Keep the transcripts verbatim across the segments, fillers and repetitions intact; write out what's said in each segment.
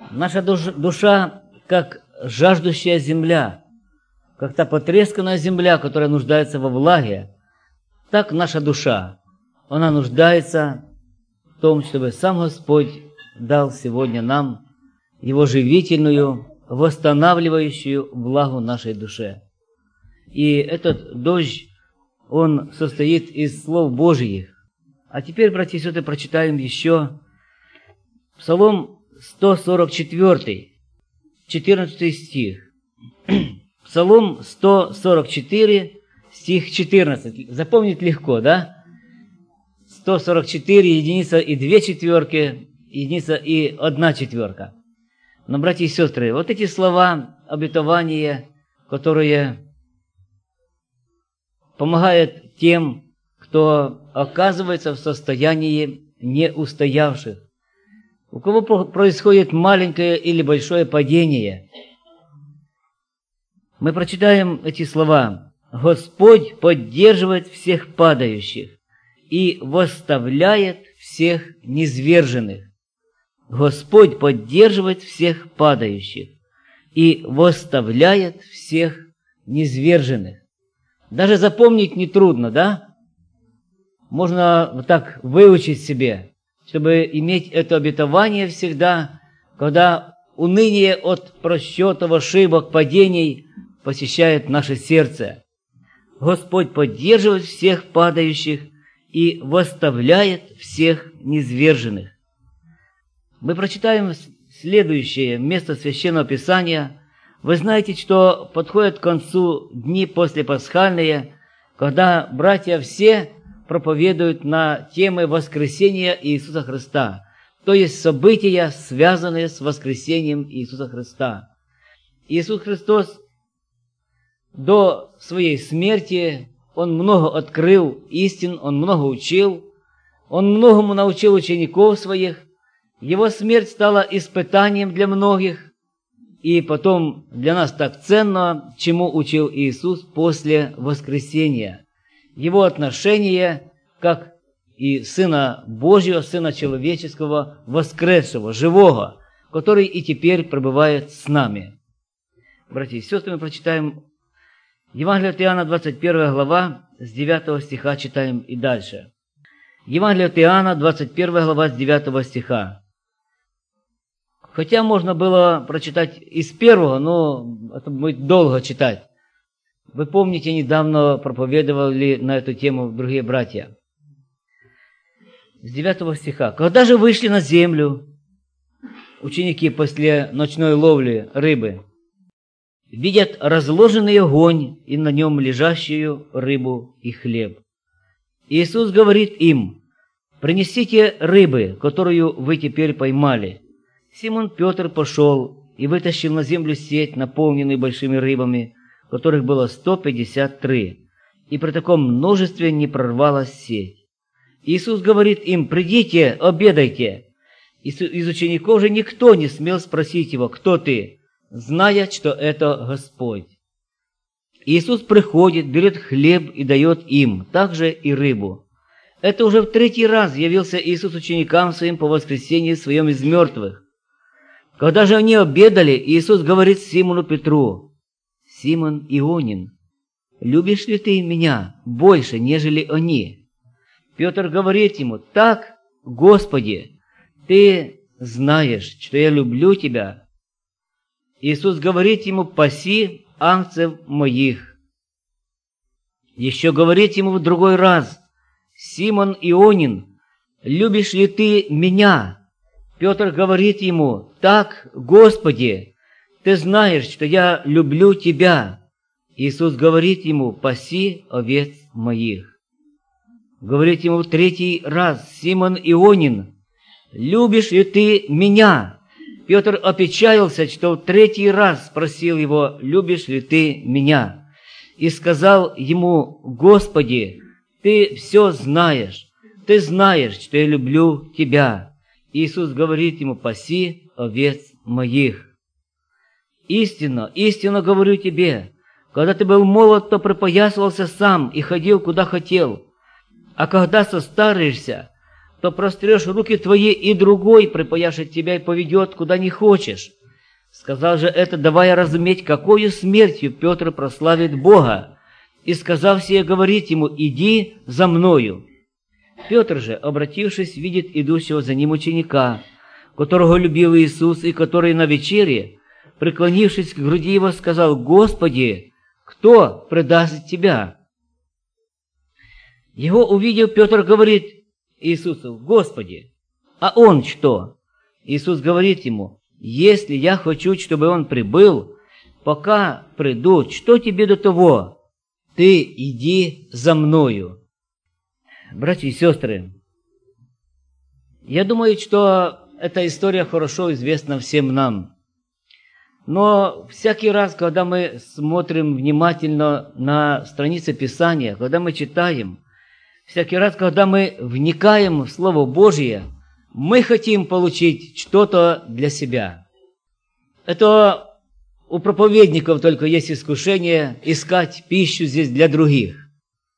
Наша душа, как жаждущая земля, как та потресканная земля, которая нуждается во влаге, так наша душа, она нуждается в том, чтобы сам Господь дал сегодня нам Его живительную, восстанавливающую влагу нашей душе. И этот дождь, он состоит из слов Божьих. А теперь, братья и сестры, прочитаем еще Псалом сто сорок четыре, четырнадцатый стих. Псалом сто сорок четыре, стих четырнадцать. Запомнить легко, да? сто сорок четыре, единица и две четверки, единица и одна четверка. Но, братья и сестры, вот эти слова обетования, которые помогают тем, кто оказывается в состоянии неустоявших, у кого происходит маленькое или большое падение. Мы прочитаем эти слова. «Господь поддерживает всех падающих и восставляет всех низверженных». Господь поддерживает всех падающих и восставляет всех низверженных. Даже запомнить нетрудно, да? Можно вот так выучить себе, чтобы иметь это обетование всегда, когда уныние от просчетов, ошибок, падений посещает наше сердце. Господь поддерживает всех падающих и восставляет всех низверженных. Мы прочитаем следующее место Священного Писания. Вы знаете, что подходят к концу дни послепасхальные, когда братья все проповедуют на темы воскресения Иисуса Христа, то есть события, связанные с воскресением Иисуса Христа. Иисус Христос до своей смерти, Он много открыл истин, Он много учил, Он многому научил учеников Своих. Его смерть стала испытанием для многих, и потом для нас так ценно, чему учил Иисус после воскресения. Его отношение как и Сына Божьего, Сына Человеческого, воскресшего, живого, который и теперь пребывает с нами. Братья и сестры, мы прочитаем Евангелие от Иоанна, двадцать первая глава, с девятого стиха читаем и дальше. Евангелие от Иоанна, двадцать первая глава, с девятого стиха. Хотя можно было прочитать из первого, но это будет долго читать. Вы помните, недавно проповедовали на эту тему другие братья. С девятого стиха. «Когда же вышли на землю ученики после ночной ловли рыбы, видят разложенный огонь и на нем лежащую рыбу и хлеб. Иисус говорит им: принесите рыбы, которую вы теперь поймали. Симон Петр пошел и вытащил на землю сеть, наполненную большими рыбами, которых было сто пятьдесят три, и при таком множестве не прорвалась сеть. Иисус говорит им: придите, обедайте. Из учеников же никто не смел спросить его: кто ты, зная, что это Господь. Иисус приходит, берет хлеб и дает им, также и рыбу. Это уже в третий раз явился Иисус ученикам своим по воскресении своем из мертвых. Когда же они обедали, Иисус говорит Симону Петру: «Симон Ионин, любишь ли ты меня больше, нежели они?» Петр говорит ему: «Так, Господи, ты знаешь, что я люблю тебя». Иисус говорит ему: «Паси агнцев моих». Еще говорит ему в другой раз: «Симон Ионин, любишь ли ты меня?» Петр говорит ему: «Так, Господи, ты знаешь, что я люблю тебя». Иисус говорит ему: «Паси овец моих». Говорит ему в третий раз: «Симон Ионин, любишь ли ты меня?» Петр опечалился, что в третий раз спросил его: «Любишь ли ты меня?» И сказал ему: «Господи, ты все знаешь, ты знаешь, что я люблю тебя». Иисус говорит ему: «Паси овец моих». «Истинно, истинно говорю тебе, когда ты был молод, то припоясывался сам и ходил, куда хотел, а когда состаришься, то прострешь руки твои, и другой припояшет тебя и поведет, куда не хочешь. Сказал же это, давая разуметь, какою смертью Петр прославит Бога. И, сказав сие, говорит ему, иди за мною. Петр же, обратившись, видит идущего за ним ученика, которого любил Иисус, и который на вечере, преклонившись к груди его, сказал, «Господи, кто предаст тебя?» Его увидев, Петр говорит Иисусу, «Господи, а он что?» Иисус говорит ему, «Если я хочу, чтобы он прибыл, пока приду, что тебе до того? Ты иди за мною». Братья и сестры, я думаю, что эта история хорошо известна всем нам. Но всякий раз, когда мы смотрим внимательно на страницы Писания, когда мы читаем, всякий раз, когда мы вникаем в Слово Божье, мы хотим получить что-то для себя. Это у проповедников только есть искушение искать пищу здесь для других.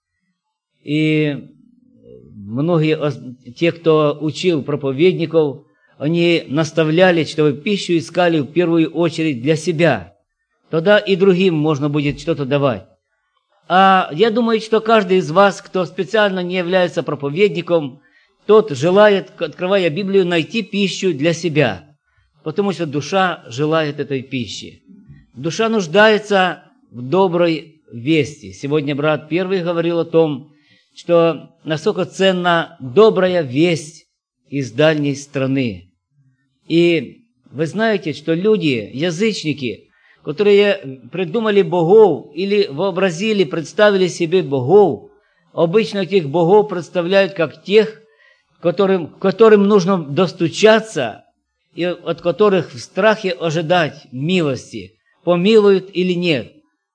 И многие, те, кто учил проповедников, они наставляли, чтобы пищу искали в первую очередь для себя. Тогда и другим можно будет что-то давать. А я думаю, что каждый из вас, кто специально не является проповедником, тот желает, открывая Библию, найти пищу для себя. Потому что душа желает этой пищи. Душа нуждается в доброй вести. Сегодня брат первый говорил о том, что насколько ценна добрая весть из дальней страны. И вы знаете, что люди, язычники, которые придумали богов или вообразили, представили себе богов, обычно этих богов представляют как тех, которым, которым нужно достучаться и от которых в страхе ожидать милости, помилуют или нет,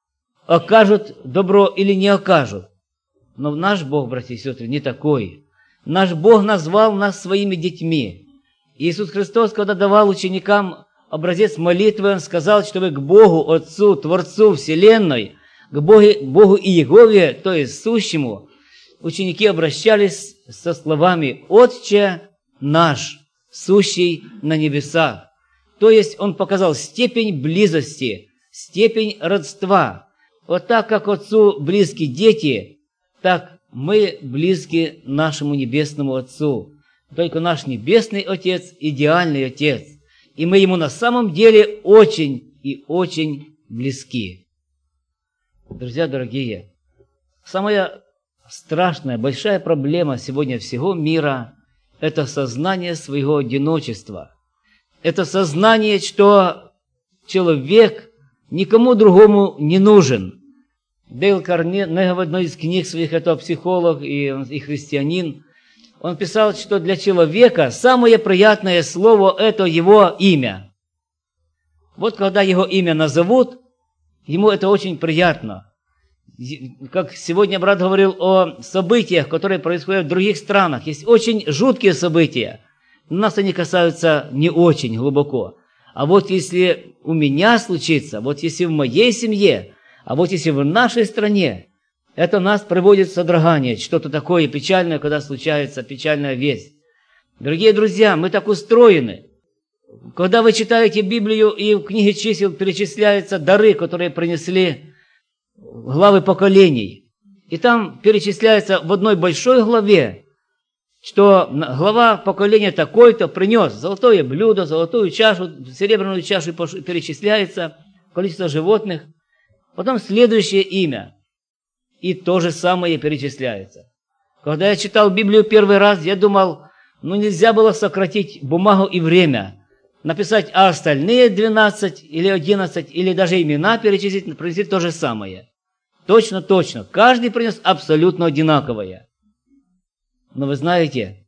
окажут добро или не окажут. Но наш Бог, братья и сестры, не такой. Наш Бог назвал нас своими детьми. Иисус Христос, когда давал ученикам образец молитвы, Он сказал, чтобы к Богу, Отцу, Творцу Вселенной, к Богу, Богу Иегове, то есть сущему, ученики обращались со словами «Отче наш, сущий на небесах». То есть Он показал степень близости, степень родства. Вот так, как Отцу близки дети, так мы близки нашему Небесному Отцу. Только наш Небесный Отец – идеальный Отец. И мы Ему на самом деле очень и очень близки. Друзья дорогие, самая страшная, большая проблема сегодня всего мира – это сознание своего одиночества. Это сознание, что человек никому другому не нужен. Дейл Карнеге в одной из книг своих, это психолог и, и христианин, он писал, что для человека самое приятное слово – это его имя. Вот когда его имя назовут, ему это очень приятно. Как сегодня брат говорил о событиях, которые происходят в других странах. Есть очень жуткие события. Нас они касаются не очень глубоко. А вот если у меня случится, вот если в моей семье, а вот если в нашей стране, это нас приводит в содрогание, что-то такое печальное, когда случается печальная весть. Дорогие друзья, мы так устроены. Когда вы читаете Библию, и в книге чисел перечисляются дары, которые принесли главы поколений. И там перечисляется в одной большой главе, что глава поколения такой-то принес золотое блюдо, золотую чашу, серебряную чашу, перечисляется количество животных. Потом следующее имя. И то же самое перечисляется. Когда я читал Библию первый раз, я думал, ну нельзя было сократить бумагу и время. Написать, а остальные двенадцать или одиннадцать, или даже имена перечислить, принести то же самое. Точно, точно. Каждый принес абсолютно одинаковое. Но вы знаете,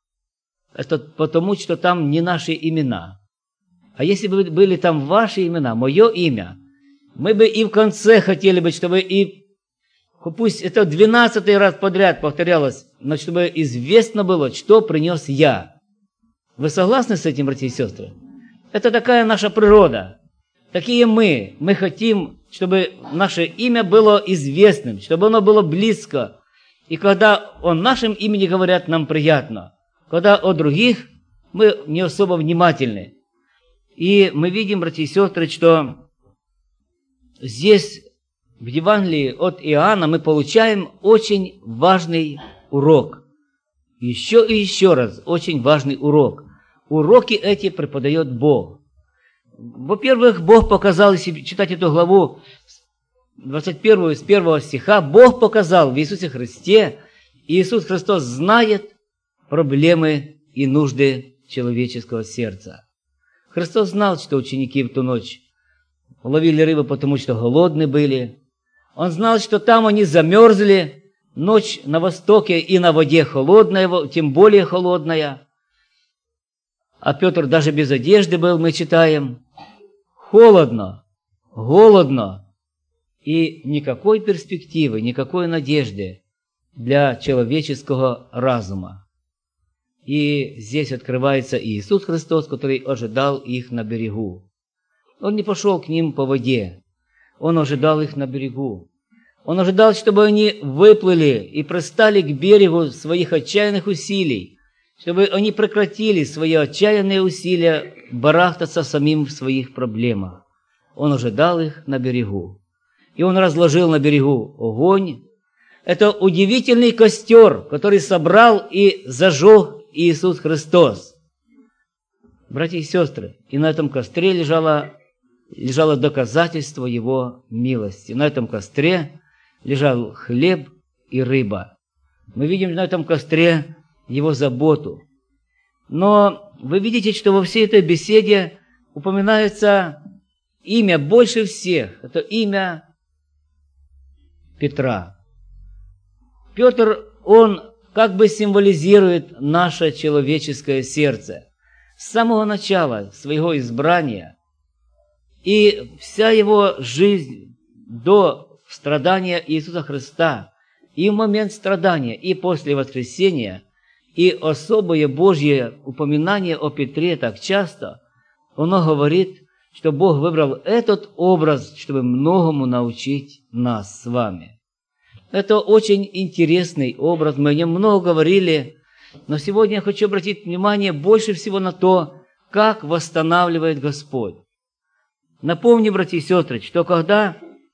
это потому, что там не наши имена. А если бы были там ваши имена, мое имя, мы бы и в конце хотели бы, чтобы и, пусть это двенадцатый раз подряд повторялось, но чтобы известно было, что принес я. Вы согласны с этим, братья и сестры? Это такая наша природа. Такие мы. Мы хотим, чтобы наше имя было известным, чтобы оно было близко. И когда о нашем имени говорят, нам приятно. когда о других мы не особо внимательны. И мы видим, братья и сестры, что здесь, в Евангелии от Иоанна, мы получаем очень важный урок. Еще и еще раз, очень важный урок. Уроки эти преподает Бог. Во-первых, Бог показал, если читать эту главу, двадцать первую, с первого стиха, Бог показал в Иисусе Христе, и Иисус Христос знает проблемы и нужды человеческого сердца. Христос знал, что ученики в ту ночь ловили рыбу, потому что голодны были. Он знал, что там они замерзли, ночь на востоке и на воде холодная, тем более холодная. А Петр даже без одежды был, мы читаем. Холодно, голодно, и никакой перспективы, никакой надежды для человеческого разума. И здесь открывается Иисус Христос, который ожидал их на берегу. Он не пошел к ним по воде, Он ожидал их на берегу. Он ожидал, чтобы они выплыли и пристали к берегу своих отчаянных усилий, чтобы они прекратили свои отчаянные усилия барахтаться самим в своих проблемах. Он ожидал их на берегу. И Он разложил на берегу огонь. Это удивительный костер, который собрал и зажег Иисус Христос. Братья и сестры, и на этом костре лежало, лежало доказательство Его милости. На этом костре лежал хлеб и рыба. Мы видим на этом костре Его заботу. Но вы видите, что во всей этой беседе упоминается имя больше всех. Это имя Петра. Петр, он как бы символизирует наше человеческое сердце. С самого начала своего избрания и вся его жизнь до страдания Иисуса Христа, и в момент страдания, и после воскресения, и особое Божье упоминание о Петре так часто, оно говорит, что Бог выбрал этот образ, чтобы многому научить нас с вами. Это очень интересный образ, мы о нем много говорили, но сегодня я хочу обратить внимание больше всего на то, как восстанавливает Господь. Напомню, братья и сестры, что когда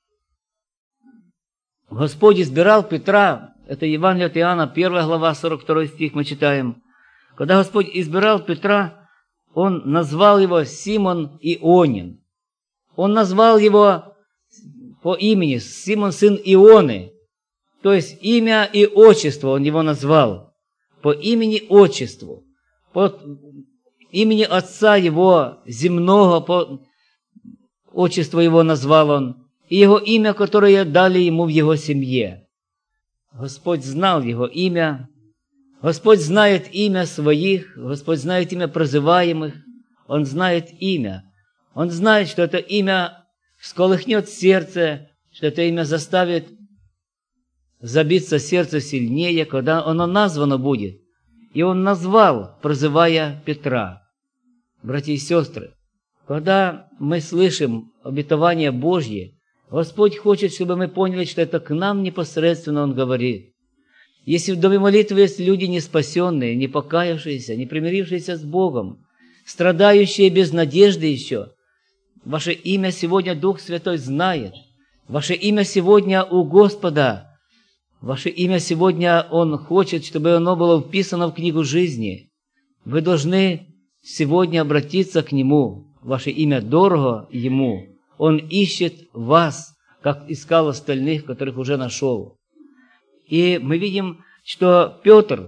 Господь избирал Петра, это Евангелие от Иоанна, первая глава, сорок второй стих мы читаем, когда Господь избирал Петра, Он назвал его Симон Ионин. Он назвал его по имени Симон, сын Ионы. То есть имя и отчество Он его назвал. По имени-отчеству. По имени отца его земного, по отчеству его назвал Он. И его имя, которое дали ему в его семье. Господь знал его имя. Господь знает имя своих. Господь знает имя прозываемых. Он знает имя. Он знает, что это имя всколыхнет сердце, что это имя заставит забиться сердце сильнее, когда оно названо будет. И Он назвал, прозывая Петра. Братья и сестры, когда мы слышим обетование Божье, Господь хочет, чтобы мы поняли, что это к нам непосредственно Он говорит. Если в доме молитвы есть люди не спасенные, не покаявшиеся, не примирившиеся с Богом, страдающие без надежды еще, ваше имя сегодня Дух Святой знает. Ваше имя сегодня у Господа. Ваше имя сегодня Он хочет, чтобы оно было вписано в книгу жизни. Вы должны сегодня обратиться к Нему. Ваше имя дорого Ему. Он ищет вас, как искал остальных, которых уже нашел. И мы видим, что Петр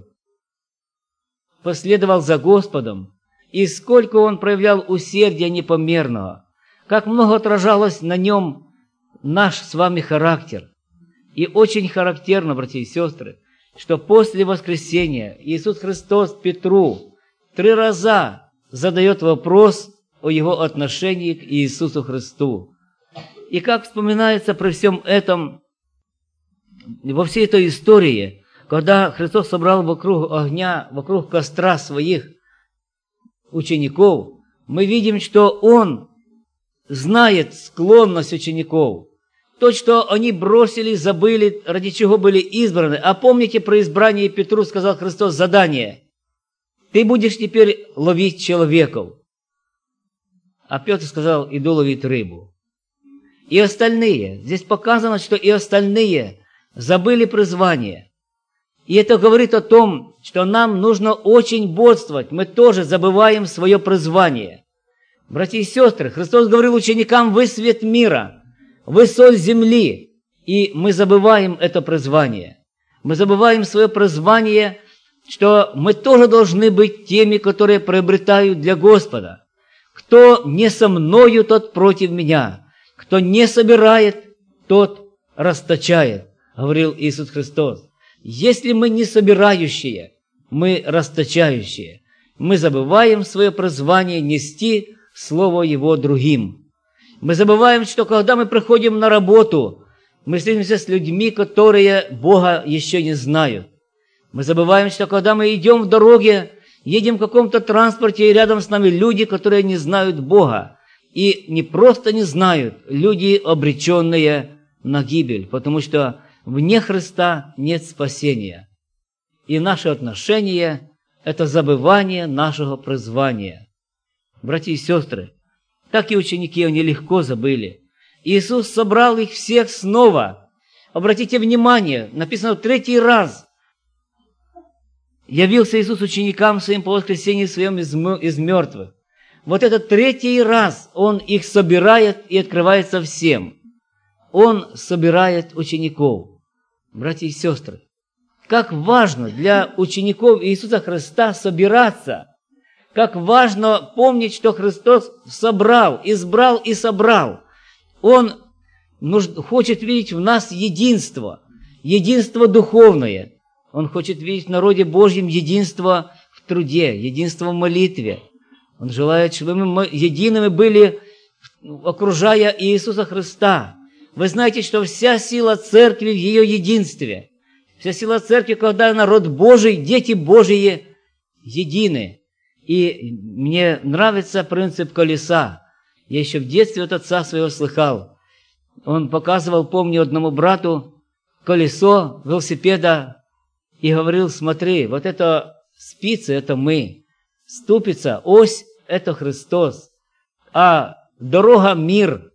последовал за Господом, и сколько он проявлял усердия непомерного, как много отражалось на нем наш с вами характер. И очень характерно, братья и сестры, что после воскресения Иисус Христос Петру три раза задает вопрос о его отношении к Иисусу Христу. И как вспоминается при всем этом, во всей этой истории, когда Христос собрал вокруг огня, вокруг костра своих учеников, мы видим, что Он знает склонность учеников. То, что они бросили, забыли, ради чего были избраны. А помните, про избрание Петру сказал Христос задание. ты будешь теперь ловить человеков. А Петр сказал, иду ловить рыбу. И остальные, здесь показано, что и остальные забыли призвание. И это говорит о том, что нам нужно очень бодствовать. Мы тоже забываем свое призвание. Братья и сестры, Христос говорил ученикам, вы свет мира, вы соль земли. И мы забываем это призвание. Мы забываем свое призвание, что мы тоже должны быть теми, которые приобретают для Господа. Кто не со мною, тот против меня. Кто не собирает, тот расточает, говорил Иисус Христос. Если мы не собирающие, мы расточающие. Мы забываем свое призвание нести Слово Его другим. Мы забываем, что когда мы приходим на работу, мы встретимся с людьми, которые Бога еще не знают. Мы забываем, что когда мы идем в дороге, едем в каком-то транспорте, и рядом с нами люди, которые не знают Бога. И не просто не знают, люди, обреченные на гибель, потому что вне Христа нет спасения. И наше отношение – это забывание нашего призвания. Братья и сестры, так и ученики, они легко забыли. Иисус собрал их всех снова. Обратите внимание, написано в третий раз. Явился Иисус ученикам своим по воскресении своем из мертвых. Вот этот третий раз Он их собирает и открывается всем. Он собирает учеников. Братья и сестры, как важно для учеников Иисуса Христа собираться. Как важно помнить, что Христос собрал, избрал и собрал. Он хочет видеть в нас единство, единство духовное. Он хочет видеть в народе Божьем единство в труде, единство в молитве. Он желает, чтобы мы едиными были, окружая Иисуса Христа. Вы знаете, что вся сила церкви в ее единстве. Вся сила церкви, когда народ Божий, дети Божьи едины. И мне нравится принцип колеса. Я еще в детстве от отца своего слыхал. Он показывал, помню, одному брату колесо велосипеда и говорил, смотри, вот это спицы, это мы. Ступица, ось – это Христос, а дорога – мир.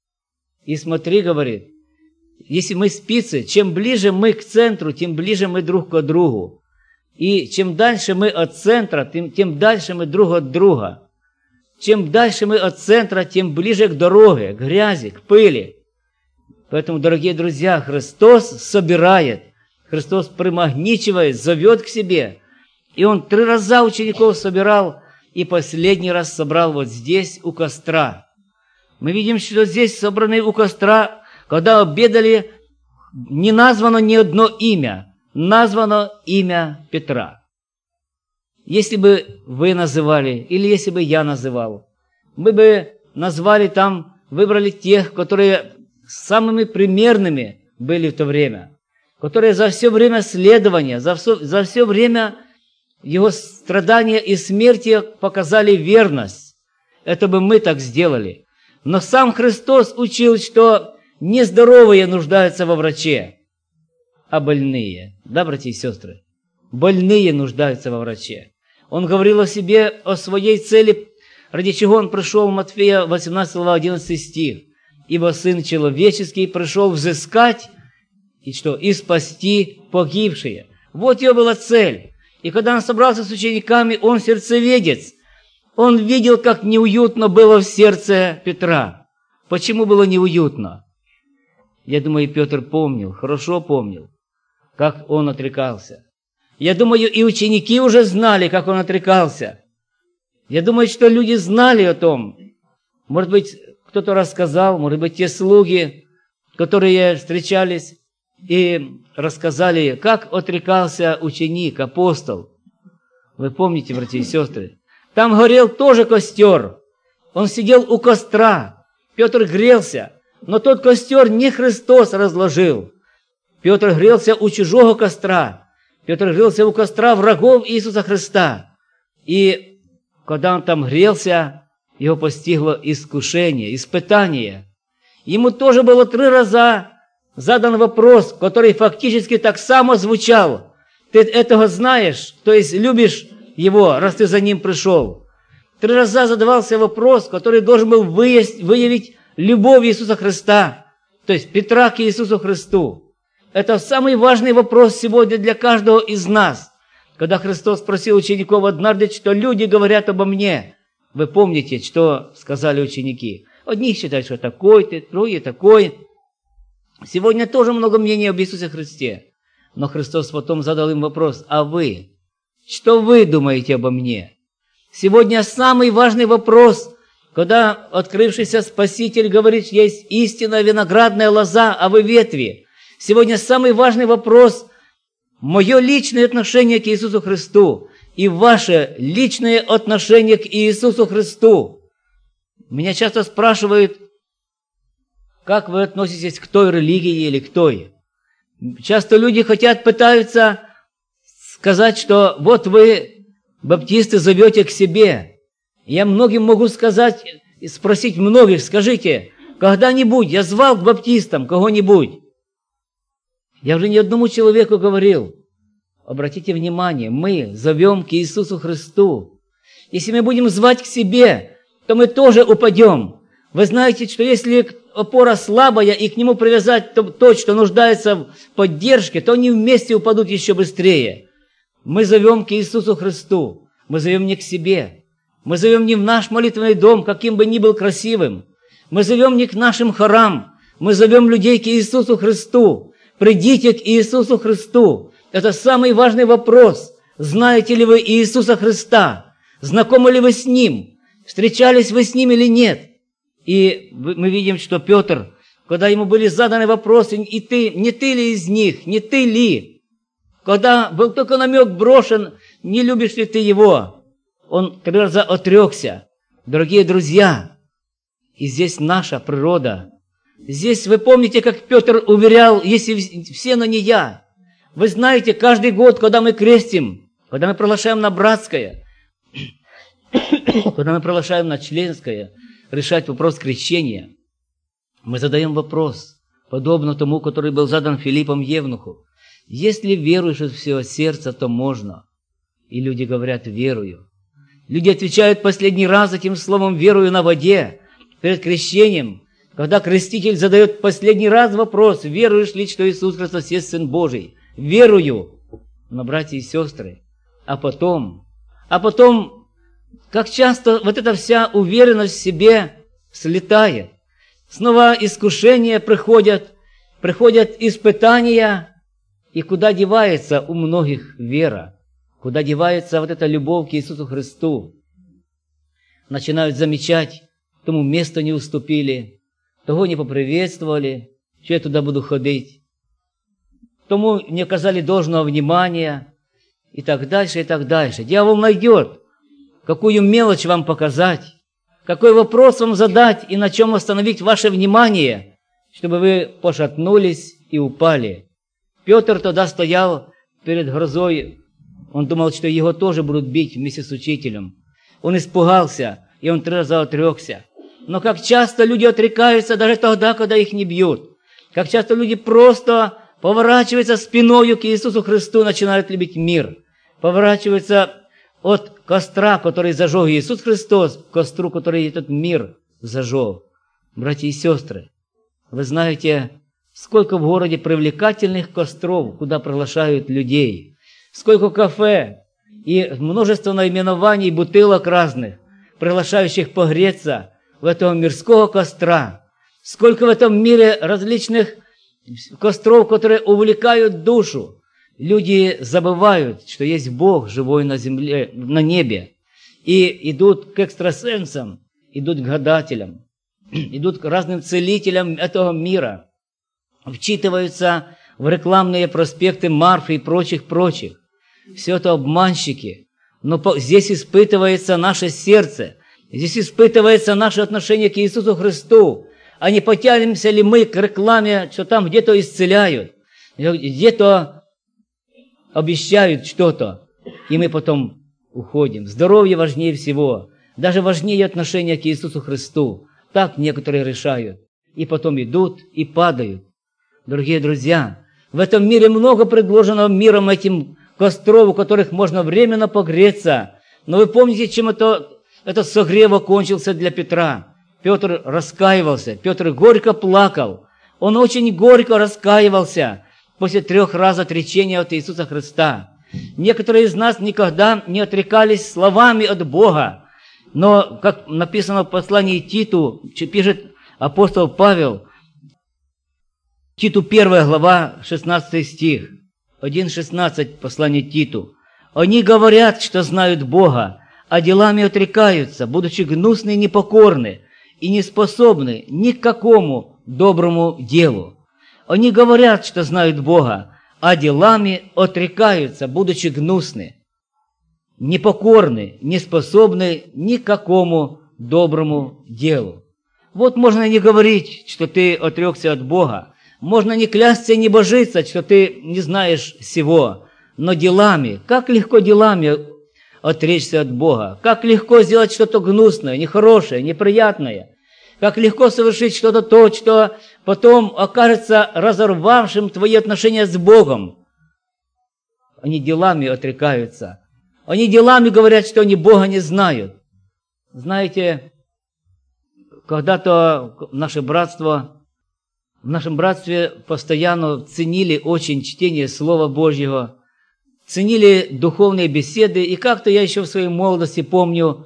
И смотри, говорит, если мы спицы, чем ближе мы к центру, тем ближе мы друг к другу. И чем дальше мы от центра, тем, тем дальше мы друг от друга. Чем дальше мы от центра, тем ближе к дороге, к грязи, к пыли. Поэтому, дорогие друзья, Христос собирает, Христос примагничивает, зовет к себе. И Он три раза учеников собирал, и последний раз собрал вот здесь, у костра. Мы видим, что здесь собраны у костра, когда обедали, не названо ни одно имя, названо имя Петра. Если бы вы называли, или если бы я называл, мы бы назвали там, выбрали тех, которые самыми примерными были в то время, которые за все время следования, за все, за все время Его страдания и смерти показали верность. Это бы мы так сделали. Но сам Христос учил, что нездоровые нуждаются во враче, а больные. Да, братья и сестры? Больные нуждаются во враче. Он говорил о себе, о своей цели, ради чего Он пришел, в Матфея восемнадцатая глава, одиннадцатый стих. «Ибо Сын Человеческий пришел взыскать и что? И спасти погибшие». Вот Его была цель. И когда Он собрался с учениками, Он сердцеведец. Он видел, как неуютно было в сердце Петра. Почему было неуютно? Я думаю, Петр помнил, хорошо помнил, как он отрекался. Я думаю, и ученики уже знали, как он отрекался. Я думаю, что люди знали о том. Может быть, кто-то рассказал, может быть, те слуги, которые встречались и рассказали, как отрекался ученик, апостол. Вы помните, братья и сестры? Там горел тоже костер. Он сидел у костра. Петр грелся. Но тот костер не Христос разложил. Петр грелся у чужого костра. Петр грелся у костра врагов Иисуса Христа. И когда он там грелся, его постигло искушение, испытание. Ему тоже было три раза задан вопрос, который фактически так само звучал. Ты этого знаешь, то есть любишь его, раз ты за ним пришел. Три раза задавался вопрос, который должен был выявить любовь Иисуса Христа, то есть Петра к Иисусу Христу. Это самый важный вопрос сегодня для каждого из нас. Когда Христос спросил учеников однажды, что люди говорят обо мне, вы помните, что сказали ученики? Одни считают, что такой-то, другие такой. Сегодня тоже много мнений об Иисусе Христе. Но Христос потом задал им вопрос: а вы? Что вы думаете обо мне? Сегодня самый важный вопрос, когда открывшийся Спаситель говорит: есть истинная виноградная лоза, а вы ветви. Сегодня самый важный вопрос – мое личное отношение к Иисусу Христу и ваше личное отношение к Иисусу Христу. Меня часто спрашивают, как вы относитесь к той религии или к той. Часто люди хотят, пытаются сказать, что вот вы, баптисты, зовете к себе. Я многим могу сказать, спросить многих, скажите, когда-нибудь я звал к баптистам кого-нибудь? Я уже ни одному человеку говорил: обратите внимание, мы зовем к Иисусу Христу. Если мы будем звать к себе, то мы тоже упадем. Вы знаете, что если опора слабая, и к нему привязать то, что нуждается в поддержке, то они вместе упадут еще быстрее. Мы зовем к Иисусу Христу. Мы зовем не к себе. Мы зовем не в наш молитвенный дом, каким бы ни был красивым. Мы зовем не к нашим хорам. Мы зовем людей к Иисусу Христу. Придите к Иисусу Христу. Это самый важный вопрос. Знаете ли вы Иисуса Христа? Знакомы ли вы с Ним? Встречались вы с Ним или нет? И мы видим, что Петр, когда ему были заданы вопросы: и ты, не ты ли из них, не ты ли? Когда был только намек брошен: не любишь ли ты его? Он три раза отрекся. Дорогие друзья, и здесь наша природа. Здесь вы помните, как Петр уверял: если все, но не я. Вы знаете, каждый год, когда мы крестим, когда мы проглашаем на братское, когда мы проглашаем на членское, решать вопрос крещения, мы задаем вопрос, подобно тому, который был задан Филиппом Евнуху: если веруешь из всего сердца, то можно. И люди говорят: верую. Люди отвечают последний раз этим словом: верую на воде, перед крещением. Когда креститель задает последний раз вопрос: веруешь ли, что Иисус Христос есть Сын Божий? Верую. Но, братья и сестры, а потом, а потом, как часто вот эта вся уверенность в себе слетает. Снова искушения приходят, приходят испытания, и куда девается у многих вера? Куда девается вот эта любовь к Иисусу Христу? Начинают замечать: тому место не уступили, того не поприветствовали, что я туда буду ходить, тому не оказали должного внимания, и так дальше, и так дальше. Дьявол найдет, какую мелочь вам показать, какой вопрос вам задать и на чем остановить ваше внимание, чтобы вы пошатнулись и упали. Петр тогда стоял перед грозой, он думал, что его тоже будут бить вместе с учителем. Он испугался, и он три раза отрекся. Но как часто люди отрекаются даже тогда, когда их не бьют. Как часто люди просто поворачиваются спиною к Иисусу Христу, начинают любить мир. Поворачиваются от костра, который зажег Иисус Христос, к костру, который этот мир зажег. Братья и сестры, вы знаете, сколько в городе привлекательных костров, куда приглашают людей. Сколько кафе и множество наименований бутылок разных, приглашающих погреться в этого мирского костра. Сколько в этом мире различных костров, которые увлекают душу. Люди забывают, что есть Бог, живой на земле, на небе. И идут к экстрасенсам, идут к гадателям, идут к разным целителям этого мира. Вчитываются в рекламные проспекты Марфы и прочих-прочих. Все это обманщики. Но здесь испытывается наше сердце. Здесь испытывается наше отношение к Иисусу Христу. А не потянемся ли мы к рекламе, что там где-то исцеляют, где-то обещают что-то, и мы потом уходим. Здоровье важнее всего. Даже важнее отношение к Иисусу Христу. Так некоторые решают. И потом идут и падают. Дорогие друзья, в этом мире много предложенного миром этим костров, у которых можно временно погреться. Но вы помните, чем это, этот согрев окончился для Петра? Петр раскаивался, Петр горько плакал. Он очень горько раскаивался после трех раз отречения от Иисуса Христа. Некоторые из нас никогда не отрекались словами от Бога. Но, как написано в послании Титу, пишет апостол Павел, Титу первая глава, шестнадцатый стих, один шестнадцать, послание Титу. «Они говорят, что знают Бога, а делами отрекаются, будучи гнусны и непокорны, и не способны ни к какому доброму делу. Они говорят, что знают Бога, а делами отрекаются, будучи гнусны, непокорны, не способны ни к какому доброму делу». Вот можно не говорить, что ты отрекся от Бога, можно не клясться и не божиться, что ты не знаешь всего, но делами, как легко делами отречься от Бога, как легко сделать что-то гнусное, нехорошее, неприятное, как легко совершить что-то то, что потом окажется разорвавшим твои отношения с Богом. Они делами отрекаются. Они делами говорят, что они Бога не знают. Знаете, когда-то наше братство, в нашем братстве постоянно ценили очень чтение Слова Божьего, ценили духовные беседы, и как-то я еще в своей молодости помню,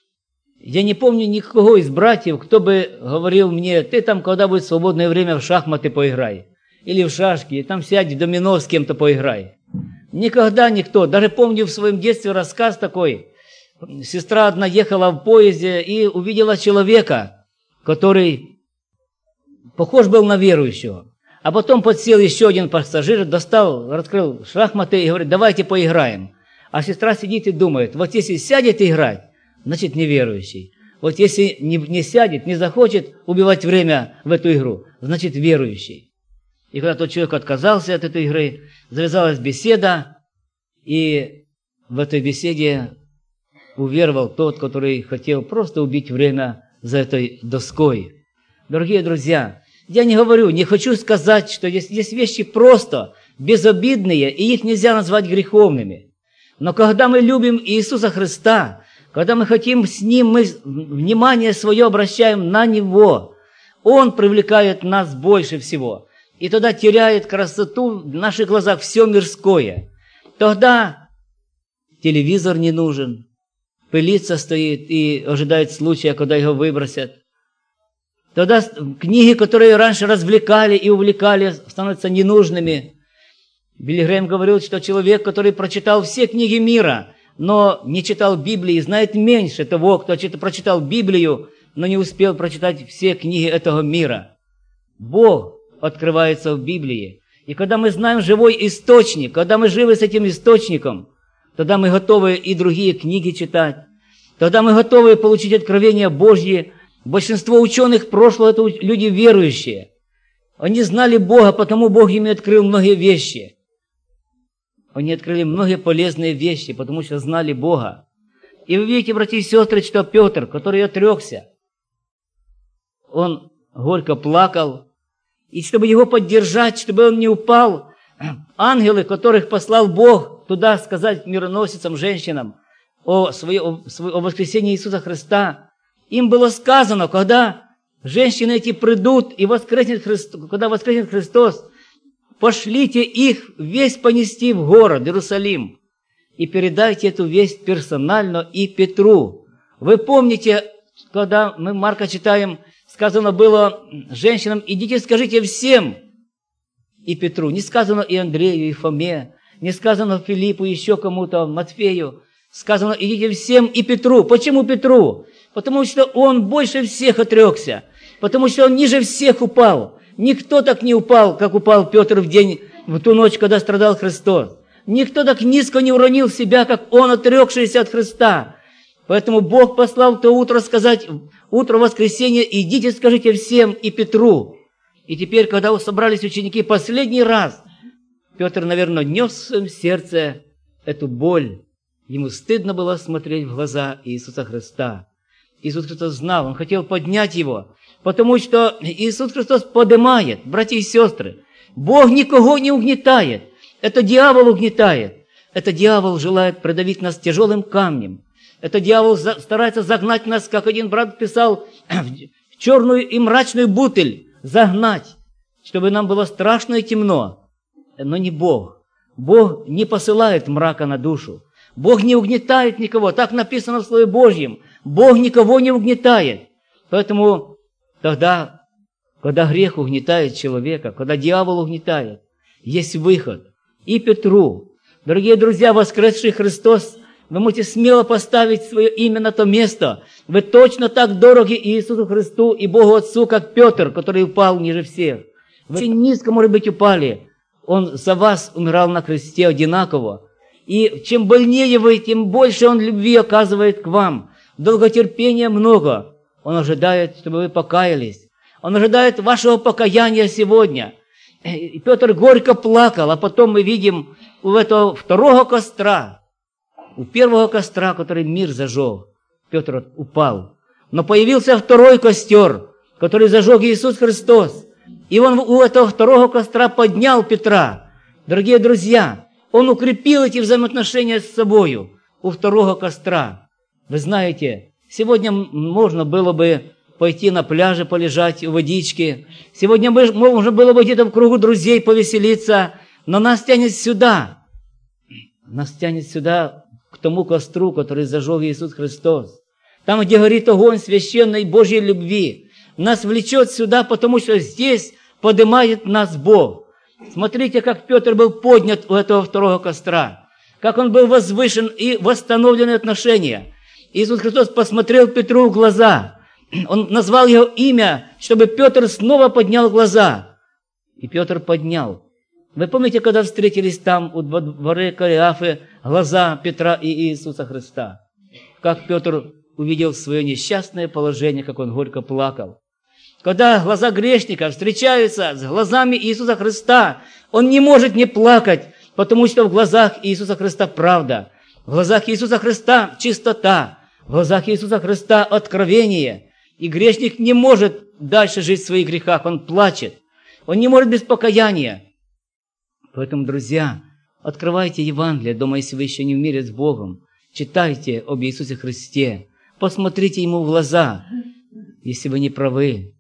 я не помню никого из братьев, кто бы говорил мне: ты там, когда будет свободное время, в шахматы поиграй, или в шашки, там сядь в домино с кем-то поиграй. Никогда никто. Даже помню в своем детстве рассказ такой. Сестра одна ехала в поезде и увидела человека, который похож был на верующего. А потом подсел еще один пассажир, достал, раскрыл шахматы и говорит: давайте поиграем. А сестра сидит и думает: вот если сядет играть, значит неверующий. Вот если не, не сядет, не захочет убивать время в эту игру, значит верующий. И когда тот человек отказался от этой игры, завязалась беседа, и в этой беседе уверовал тот, который хотел просто убить время за этой доской. Дорогие друзья, я не говорю, не хочу сказать, что есть, есть вещи просто, безобидные, и их нельзя назвать греховными. Но когда мы любим Иисуса Христа, когда мы хотим с Ним, мы внимание свое обращаем на Него, Он привлекает нас больше всего. И тогда теряет красоту в наших глазах все мирское. Тогда телевизор не нужен, пылиться стоит и ожидает случая, когда его выбросят. Тогда книги, которые раньше развлекали и увлекали, становятся ненужными. Билли Грэм говорил, что человек, который прочитал все книги мира, но не читал Библии, знает меньше того, кто прочитал Библию, но не успел прочитать все книги этого мира. Бог открывается в Библии. И когда мы знаем живой источник, когда мы живы с этим источником, тогда мы готовы и другие книги читать. Тогда мы готовы получить откровения Божьи. Большинство ученых прошлого – это люди верующие. Они знали Бога, потому Бог им открыл многие вещи. Они открыли многие полезные вещи, потому что знали Бога. И вы видите, братья и сестры, что Петр, который отрекся, он горько плакал. И чтобы его поддержать, чтобы он не упал, ангелы, которых послал Бог туда сказать мироносицам, женщинам о, своей, о, о воскресении Иисуса Христа, им было сказано, когда женщины эти придут и воскреснет Христос, когда воскреснет Христос, пошлите их весть понести в город Иерусалим и передайте эту весть персонально и Петру. Вы помните, когда мы Марка читаем, сказано было женщинам: идите скажите всем и Петру. Не сказано и Андрею, и Фоме, не сказано Филиппу, еще кому-то, Матфею. Сказано: идите всем и Петру. Почему Петру? Потому что он больше всех отрекся, потому что он ниже всех упал. Никто так не упал, как упал Петр в день, в ту ночь, когда страдал Христос. Никто так низко не уронил себя, как он, отрекшийся от Христа. Поэтому Бог послал в то утро сказать, утро воскресенья: идите, скажите всем и Петру. И теперь, когда собрались ученики последний раз, Петр, наверное, нес в своем сердце эту боль. Ему стыдно было смотреть в глаза Иисуса Христа. Иисус Христос знал, Он хотел поднять его, потому что Иисус Христос поднимает, братья и сестры. Бог никого не угнетает, это дьявол угнетает. Это дьявол желает придавить нас тяжелым камнем. Это дьявол за, старается загнать нас, как один брат писал, в черную и мрачную бутыль, загнать, чтобы нам было страшно и темно. Но не Бог. Бог не посылает мрака на душу. Бог не угнетает никого. Так написано в Слове Божьем. Бог никого не угнетает. Поэтому тогда, когда грех угнетает человека, когда дьявол угнетает, есть выход. И Петру, дорогие друзья, воскресший Христос, вы можете смело поставить свое имя на то место. Вы точно так дороги Иисусу Христу и Богу Отцу, как Петр, который упал ниже всех. Вы очень низко, может быть, упали. Он за вас умирал на кресте одинаково. И чем больнее вы, тем больше Он любви оказывает к вам. Долготерпения много. Он ожидает, чтобы вы покаялись. Он ожидает вашего покаяния сегодня. И Петр горько плакал, а потом мы видим у этого второго костра, у первого костра, который мир зажег, Петр упал. Но появился второй костер, который зажег Иисус Христос. И он у этого второго костра поднял Петра. Дорогие друзья, он укрепил эти взаимоотношения с собою у второго костра. Вы знаете, сегодня можно было бы пойти на пляже, полежать у водички. Сегодня можно было бы где-то в кругу друзей повеселиться, но нас тянет сюда. Нас тянет сюда, к тому костру, который зажег Иисус Христос. Там, где горит огонь священной Божьей любви. Нас влечет сюда, потому что здесь поднимает нас Бог. Смотрите, как Петр был поднят у этого второго костра. Как он был возвышен и восстановлены отношения. Иисус Христос посмотрел Петру в глаза. Он назвал его имя, чтобы Петр снова поднял глаза. И Петр поднял. Вы помните, когда встретились там у дворе Каиафы глаза Петра и Иисуса Христа? Как Петр увидел свое несчастное положение, как он горько плакал. Когда глаза грешника встречаются с глазами Иисуса Христа, он не может не плакать, потому что в глазах Иисуса Христа правда. В глазах Иисуса Христа чистота. В глазах Иисуса Христа откровение. И грешник не может дальше жить в своих грехах, он плачет. Он не может без покаяния. Поэтому, друзья, открывайте Евангелие, дома, если вы еще не в мире с Богом. Читайте об Иисусе Христе. Посмотрите Ему в глаза. Если вы не правы,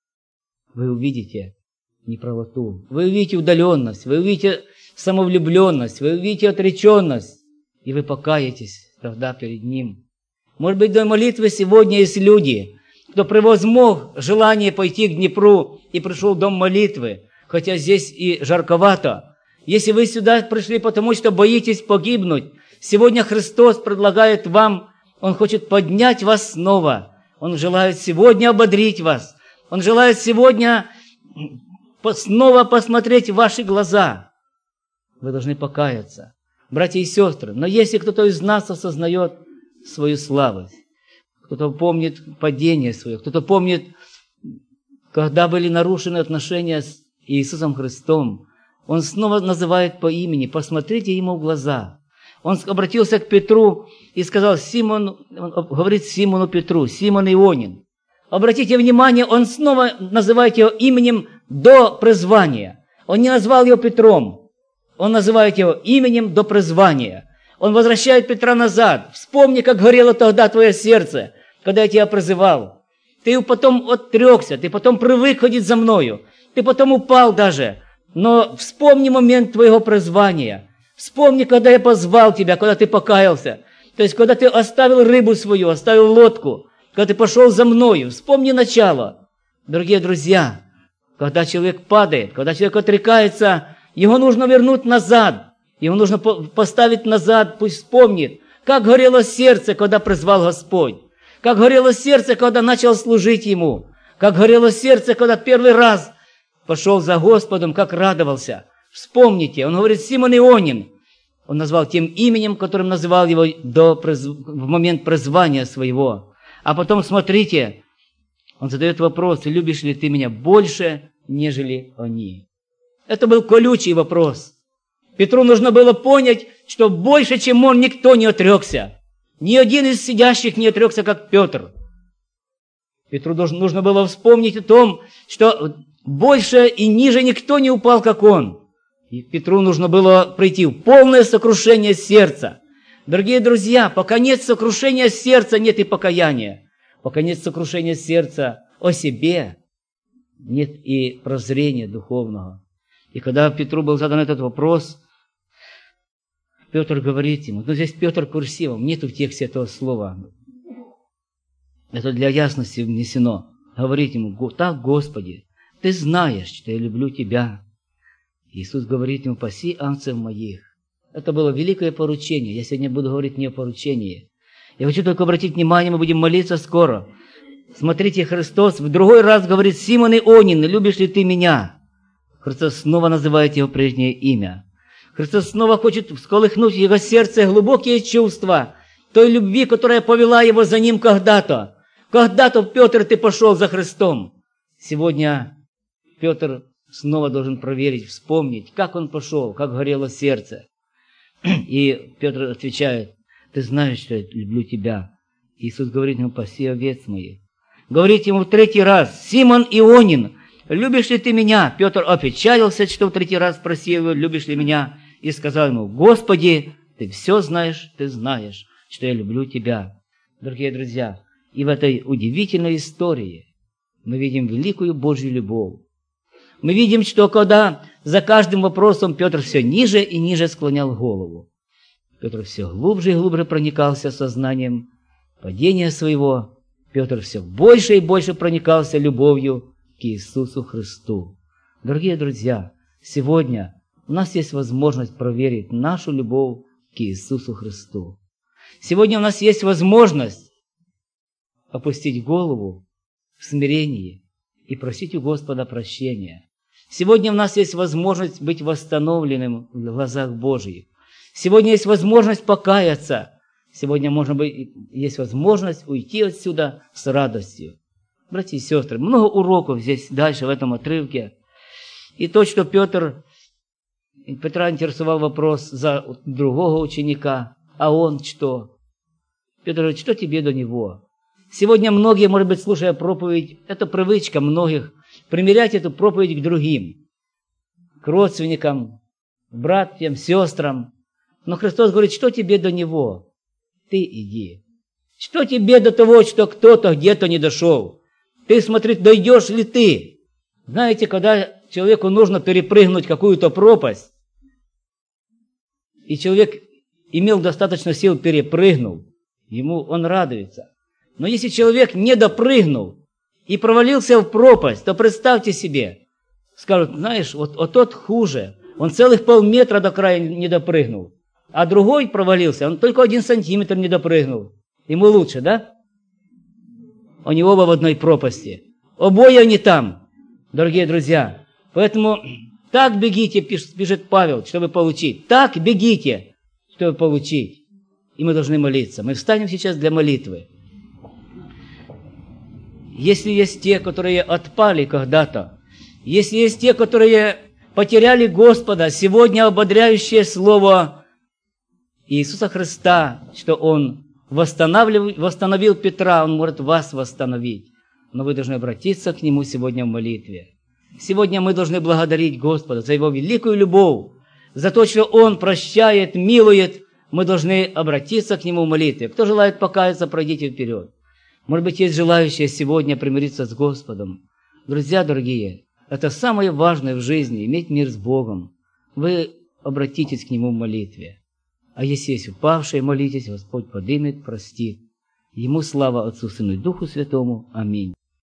вы увидите неправоту. Вы увидите удаленность, вы увидите самовлюбленность, вы увидите отреченность. И вы покаетесь тогда перед Ним. Может быть, до молитвы сегодня есть люди, кто превозмог желание пойти к Днепру и пришел в дом молитвы, хотя здесь и жарковато. Если вы сюда пришли, потому что боитесь погибнуть, сегодня Христос предлагает вам, Он хочет поднять вас снова. Он желает сегодня ободрить вас. Он желает сегодня снова посмотреть в ваши глаза. Вы должны покаяться, братья и сестры. Но если кто-то из нас осознает свою слабость, кто-то помнит падение свое, кто-то помнит, когда были нарушены отношения с Иисусом Христом, он снова называет по имени, посмотрите ему в глаза. Он обратился к Петру и сказал, Симон, он говорит Симону Петру, Симон Ионин. Обратите внимание, он снова называет его именем до призвания. Он не назвал его Петром, он называет его именем до призвания. Он возвращает Петра назад. Вспомни, как горело тогда твое сердце, когда я тебя призывал. Ты потом отрекся, ты потом привык ходить за мною, ты потом упал даже. Но вспомни момент твоего призвания. Вспомни, когда я позвал тебя, когда ты покаялся. То есть, когда ты оставил рыбу свою, оставил лодку, когда ты пошел за мною. Вспомни начало. Дорогие друзья, когда человек падает, когда человек отрекается, его нужно вернуть назад. Его нужно поставить назад, пусть вспомнит, как горело сердце, когда призвал Господь. Как горело сердце, когда начал служить Ему. Как горело сердце, когда первый раз пошел за Господом, как радовался. Вспомните, он говорит, Симон Ионин. Он назвал тем именем, которым называл его до, в момент призвания своего. А потом, смотрите, он задает вопрос, любишь ли ты меня больше, нежели они? Это был колючий вопрос. Петру нужно было понять, что больше, чем он, никто не отрекся. Ни один из сидящих не отрекся, как Петр. Петру нужно было вспомнить о том, что больше и ниже никто не упал, как он. И Петру нужно было прийти в полное сокрушение сердца. Дорогие друзья, пока нет сокрушения сердца, нет и покаяния. Пока нет сокрушения сердца о себе, нет и прозрения духовного. И когда Петру был задан этот вопрос, Петр говорит ему, ну здесь Петр курсивом, нету в тексте этого слова. Это для ясности внесено. Говорит ему, так, Господи, Ты знаешь, что я люблю Тебя. Иисус говорит ему, паси овцев моих. Это было великое поручение. Я сегодня буду говорить не о поручении. Я хочу только обратить внимание, мы будем молиться скоро. Смотрите, Христос в другой раз говорит, Симон Ионин, любишь ли ты меня? Христос снова называет его прежнее имя. Христос снова хочет всколыхнуть в его сердце глубокие чувства той любви, которая повела его за ним когда-то. Когда-то, Петр, ты пошел за Христом. Сегодня Петр снова должен проверить, вспомнить, как он пошел, как горело сердце. И Петр отвечает, ты знаешь, что я люблю тебя. Иисус говорит ему, паси овец моих. Говорит ему в третий раз, Симон Ионин, любишь ли ты меня? Петр опечалился, что в третий раз спросил его, любишь ли меня? И сказал ему, Господи, ты все знаешь, ты знаешь, что я люблю тебя. Дорогие друзья, и в этой удивительной истории мы видим великую Божью любовь. Мы видим, что когда за каждым вопросом Петр все ниже и ниже склонял голову, Петр все глубже и глубже проникался сознанием падения своего, Петр все больше и больше проникался любовью к Иисусу Христу. Дорогие друзья, сегодня у нас есть возможность проверить нашу любовь к Иисусу Христу. Сегодня у нас есть возможность опустить голову в смирении и просить у Господа прощения. Сегодня у нас есть возможность быть восстановленным в глазах Божьих. Сегодня есть возможность покаяться. Сегодня можно быть, есть возможность уйти отсюда с радостью. Братья и сестры, много уроков здесь дальше в этом отрывке. И то, что Петр, Петра интересовал вопрос за другого ученика, а он что? Петр говорит, что тебе до него? Сегодня многие, может быть, слушая проповедь, это привычка многих, примерять эту проповедь к другим, к родственникам, братьям, сестрам. Но Христос говорит, что тебе до него? Ты иди. Что тебе до того, что кто-то где-то не дошел? Ты смотри, дойдешь ли ты? Знаете, когда человеку нужно перепрыгнуть какую-то пропасть, и человек имел достаточно сил, перепрыгнул, ему он радуется. Но если человек не допрыгнул и провалился в пропасть, то представьте себе, скажут, знаешь, вот, вот тот хуже, он целых полметра до края не допрыгнул, а другой провалился, он только один сантиметр не допрыгнул. Ему лучше, да? Они оба в одной пропасти. Обои они там, дорогие друзья. Поэтому так бегите, пишет Павел, чтобы получить. Так бегите, чтобы получить. И мы должны молиться. Мы встанем сейчас для молитвы. Если есть те, которые отпали когда-то, если есть те, которые потеряли Господа, сегодня ободряющее слово Иисуса Христа, что Он восстанавливал, восстановил Петра, Он может вас восстановить. Но вы должны обратиться к Нему сегодня в молитве. Сегодня мы должны благодарить Господа за Его великую любовь, за то, что Он прощает, милует. Мы должны обратиться к Нему в молитве. Кто желает покаяться, пройдите вперед. Может быть, есть желающие сегодня примириться с Господом. Друзья дорогие, это самое важное в жизни, иметь мир с Богом. Вы обратитесь к Нему в молитве. А если есть упавшие, молитесь, Господь подымет, простит. Ему слава Отцу, Сыну и Духу Святому. Аминь.